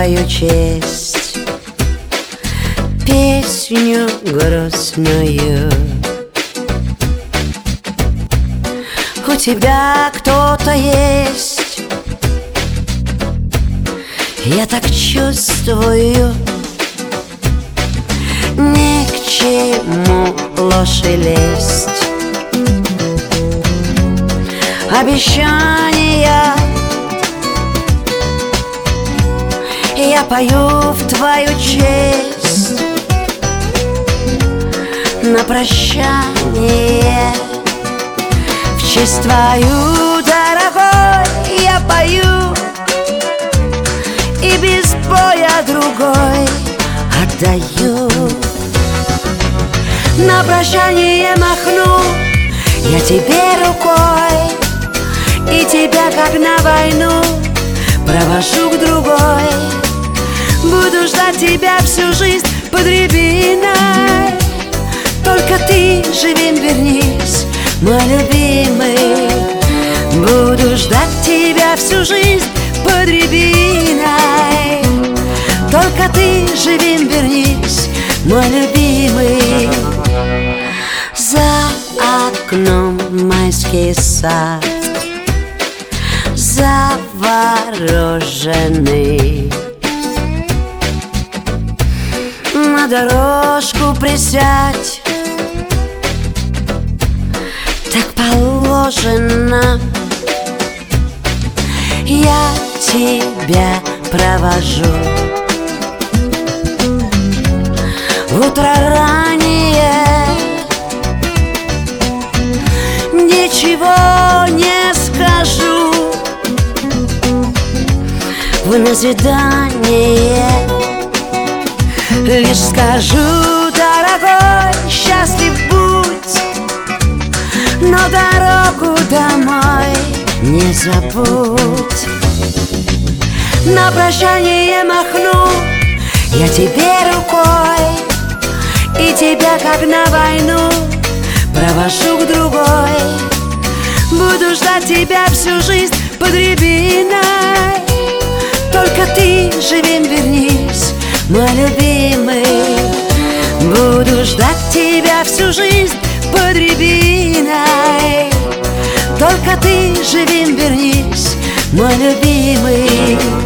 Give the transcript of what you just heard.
твою честь песню грустную. У тебя кто-то есть, я так чувствую. Ни к чему ложь и лесть. Обещания я пою в твою честь. На прощание в честь твою, дорогой, я пою. И без боя другой отдаю. На прощание махну я тебе рукой, и тебя, как на войну, провожу к другой. Буду ждать тебя всю жизнь под рябиной. Только ты живым вернись, мой любимый. Буду ждать тебя всю жизнь под рябиной. Только ты живым вернись, мой любимый. За окном майский сад завороженный. На дорожку присядь, так положено. Я тебя провожу. Утро ранее, ничего не скажу. В назидание лишь скажу: дорогой, счастлив будь, но дорогу домой не забудь. На прощание махну я тебе рукой, и тебя, как на войну, провожу к другой. Буду ждать тебя всю жизнь под рябиной. Только ты живым вернись, мой любимый. Буду ждать тебя всю жизнь под рябиной. Только ты живым вернись, мой любимый.